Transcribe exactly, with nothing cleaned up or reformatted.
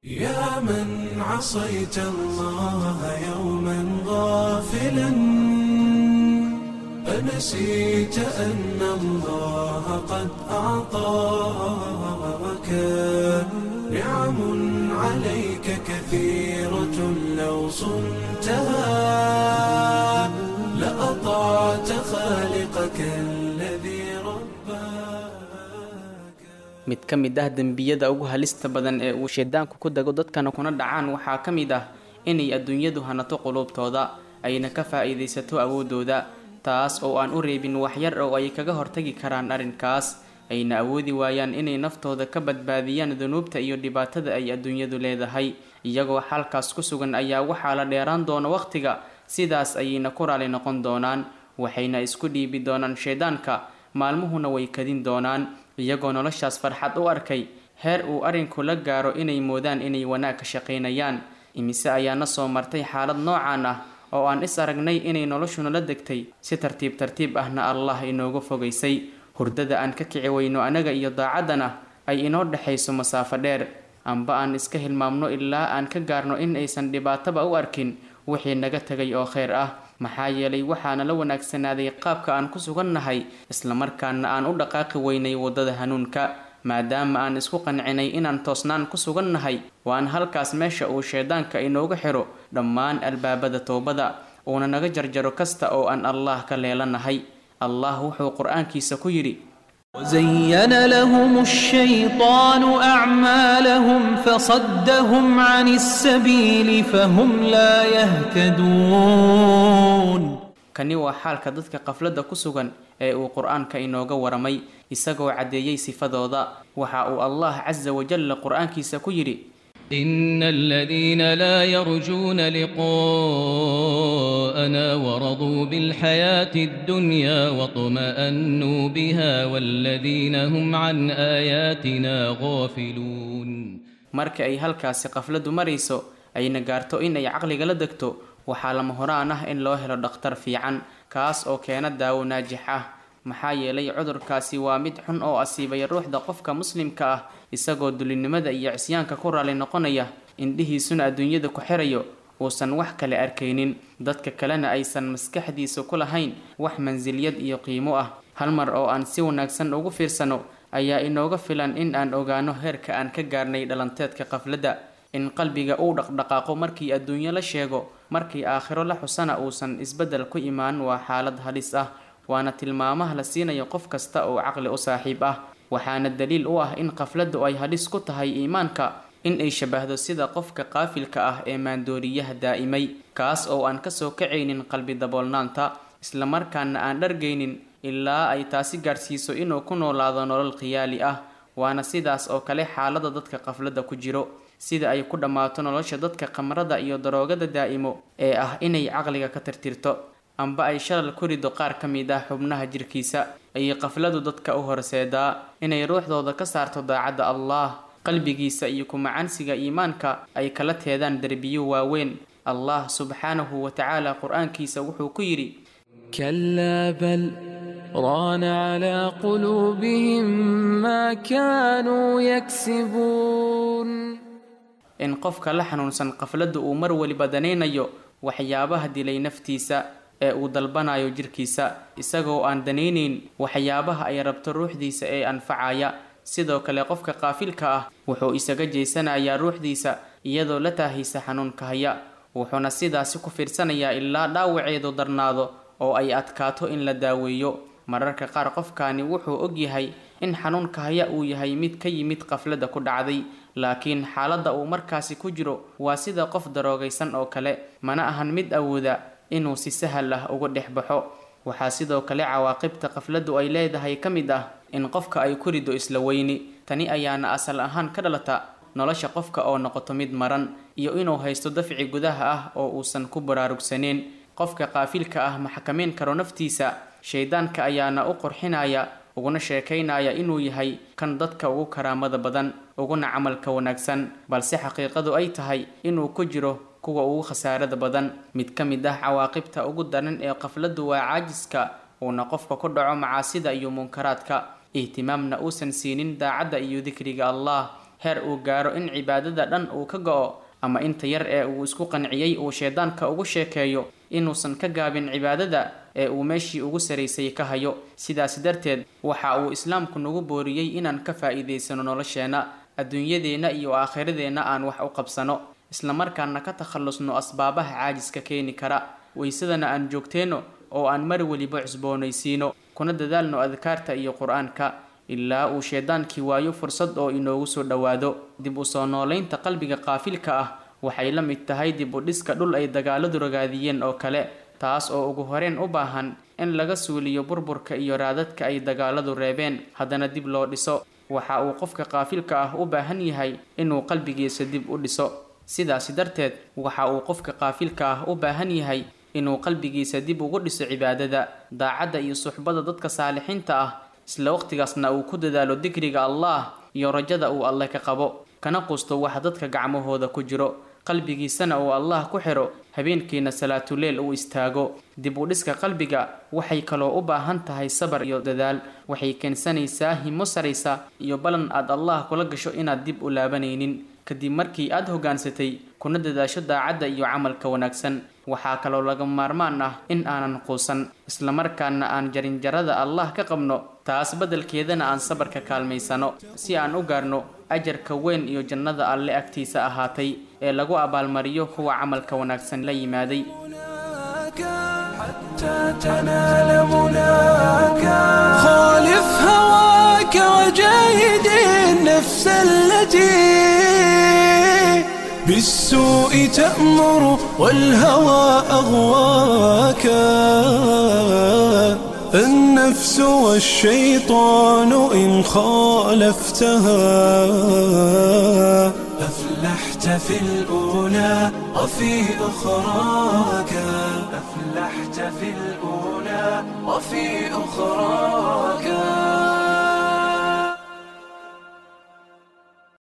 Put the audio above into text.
يا من عصيت الله يوما غافلا أنسيت أن الله قد أعطاك نعم عليك كثيرة لو صنتها لأطعت خالقك الذي رباك. mid ka mid ah dembiyada ugu halista badan ee uu shaydaanku ku dago dadkana kuna dhacaan waxaa ka mid ah inay adduunyadu hanato qulubtooda ayna ka faa'iidaysato awoodooda, taas oo aan u reebin waxyar oo ay kaga hortagi karaan arrinkaas, ayna awoodi waayaan inay naftooda ka badbaadiyaan dunuubta iyo dhibaatada ay adduunyadu leedahay. iyagoo halkaas ku sugan ayaa waxaa la dheeraan doona waqtiga, sidaas ayayna ku raali noqon doonaan, waxayna isku dhiibi doonaan shaydaanka, maalmuhuna way kadin doonaan iyagoo noloshaas farxad u arkay heer uu arrinku la gaaro inay moodaan inay wanaag ka shaqaynayaan. imise ayaana soo martay xaalad noocaan ah oo aan is aragnay inay noloshuna la degtay si tartiib tartiib ahna allah inooga fogaysay, hurdada aan ka kici weyno anaga iyo daacadana ay inoo dhexayso masaafo dheer, amba aan iska hilmaamno ilaa aan ka gaarno in aysan dhibaataba u arkin wixii naga tagay oo kheyr ah. maxaa yeelay waxaana la wanaagsanaaday qaabka aan ku sugannahay, islamarkaana aan u dhaqaaqi weynay waddada hanuunka, maadaama aan isku qancinay inaan toosnaan ku sugannahay. waan halkaas meesha uu shaydaanka inooga xiro dhammaan albaabada toobada, uuna naga jarjaro kasta oo aan allah ka leelanahay. allah wuxuu qur-aankiisa ku yidhi: وزين لهم الشيطان أعمالهم فصدهم عن السبيل فهم لا يهتدون. kani waa xaalka dadka qaflada ku sugan ee uu qur-aanka inooga waramay, isagoo cadeeyay sifadooda. waxa uu allah caza wajalla qur-aankiisa ku yidhi: إن الذين لا يرجون لقاءنا ورضوا بالحياة الدنيا واطمأنوا بها والذين هم عن آياتنا غافلون. marka ay halkaasi qafladu marayso ayna gaarto in ay caqliga la degto, waxaa lama horaan ah in loo helo dhakhtar fiican, kaas oo keena daawo naajix ah. maxaa yeelay cudurkaasi waa mid xun oo asiibay ruuxda qofka muslimka ah, isagoo dulinimada iyo cisyaanka ku raali noqonaya, indhihiisuna adduunyada ku xirayo, uusan wax kale arkaynin, dadka kalena aysan maskaxdiisa ku lahayn wax mansiliyad iyo qiimo ah. hal mar oo aan si wanaagsan ugu fiirsano ayaa inooga filan in aan ogaano heerka aan ka gaarnay dhalanteedka qafladda. in qalbiga uu dhaqdhaqaaqo markii adduunyo la sheego, markii aakhiro la xusana uusan isbeddel ku imaan, waa xaalad halis ah, waana tilmaamaha la siinayo qof kasta oo caqli u saaxiib ah. waxaana daliil u ah in qafladu ay halis ku tahay iimaanka in ay shabahdo sida qofka qaafilka ah ee maandooriyaha daa'imay, kaas oo aan kasoo kacaynin qalbi daboolnaanta, islamarkaana aan dhargaynin ilaa ay taasi gaarsiiso inuu ku noolaado nolol khiyaali ah. waana sidaas oo kale xaalada dadka qaflada ku jiro, sida ay ku dhammaato nolosha dadka khamrada iyo daroogada daa'imo ee ah inay caqliga ka tirtirto amba ay shalal ku rido qaar ka mid ah xubnaha jirkiisa. ayay qafladu dadka u horseedaa inay ruuxdooda ka saarto daacadda allah, qalbigiisa iyo kumacansiga iimaanka ay kala teedaan derbiyo waaweyn. allah subxaanahu wa tacaala qur-aankiisa wuxuu ku yidhi: كلا بل ران على قلوبهم ما كانوا يكسبون. in qofka la xanuunsan qafladu uu mar waliba danaynayo waxyaabaha dilay naftiisa ee uu dalbanayo jirkiisa, isagoo aan danaynayn waxyaabaha ay rabto ruuxdiisa ee anfacaya. sidoo kale qofka qaafilka ah wuxuu isaga jeysanayaa ruuxdiisa iyadoo la taahaysa xanuunka haya, wuxuuna sidaasi ku fiirsanayaa ilaa dhaawaceedu darnaado oo ay adkaato in la daaweeyo. mararka qaar qofkaani wuxuu ogyahay in xanuunka haya uu yahay mid ka yimid qaflada ku dhacday, laakiin xaaladda uu markaasi ku jiro waa sida qof daroogaysan oo kale, mana ahan mid awooda inuu si sahal ah uga dhex baxo. waxaa sidoo kale cawaaqibta qafladu ay leedahay ka mid ah in qofka ay ku rido isla weyni. tani ayaana asal ahaan ka dhalata nolosha qofka oo noqoto mid maran, iyo inuu haysto dafci gudaha ah oo uusan ku baraarugsaneyn. qofka qaafilka ah ma xakameyn karo naftiisa, shaydaanka ayaana u qurxinaya uguna sheekaynaya inuu yahay kan dadka ugu karaamada badan, uguna camalka wanaagsan, balse xaqiiqadu ay tahay inuu ku jiro kuwa ugu khasaarada badan. mid ka mid ah cawaaqibta ugu daran ee qafladu waa caajiska, uuna qofka ku dhaco macaasida iyo munkaraadka, ihtimaamna uusan siinin daacadda iyo dikriga allah, heer uu gaaro in cibaadada dhan uu ka go'o ama inta yar ee uu isku qanciyay uu shaydaanka ugu sheekeeyo inuusan ka gaabin cibaadada ee uu meeshii ugu saraysay ka hayo. sidaas darteed waxa uu islaamku nagu booriyey inaan ka faa'iidaysano nolosheena adduunyadeena iyo aakhiradeena aan wax u qabsano isla markaana ka takhalusno asbaabaha caajiska keeni kara waysadana aan joogteeno oo aan mar waliba cusboonaysiino kuna dadaalno adkaarta iyo qur-aanka ilaa uu shaydaankii waayo fursad oo inoogu soo dhawaado. dib u soo noolaynta qalbiga qaafilka ah waxay la mid tahay dib u dhiska dhul ay dagaaladu ragaadiyeen oo kale, taas oo ugu horeen u baahan in laga suuliyo burburka iyo raadadka ay dagaaladu reebeen haddana dib loo dhiso. waxa uu qofka qaafilka ah u baahan yahay inuu qalbigiisa dib u dhiso. sidaas darteed waxa uu qofka qaafilka ah u baahan yahay inuu qalbigiisa dib ugu dhiso cibaadada, daacadda iyo suxbada dadka saalixiinta ah, isla waqtigaasna uu ku dadaalo dikriga Allah iyo rajada uu Alle ka qabo, kana qusto waxa dadka gacmahooda ku jiro, qalbigiisana uu Allah ku xiro, habeenkiina salaatuleel uu istaago. dib u dhiska qalbiga waxay kaloo u baahan tahay sabar iyo dadaal, waxay keensanaysaa himo saraysa iyo balan aad Allah kula gasho inaad dib u laabanaynin kadib markii aad hogaansatay kuna dadaasho daacadda iyo camalka wanaagsan. waxaa kaloo laga maarmaan ah in aanan quusan isla markaana aan jarinjarada Allah ka qabno, taas beddelkeedana aan sabarka kaalmaysano si aan u gaarno ajarka weyn iyo jannada Alle agtiisa ahaatay ee lagu abaalmariyo kuwa camalka wanaagsan la yimaaday. حتى تنال مناك خالف هواك وجاهد النفس التي بالسوء تأمر والهوى أغواك. النفس والشيطان إن خالفتها أفلحت في الأولى وفي أخراك. أفلحت في الأولى وفي أخراك.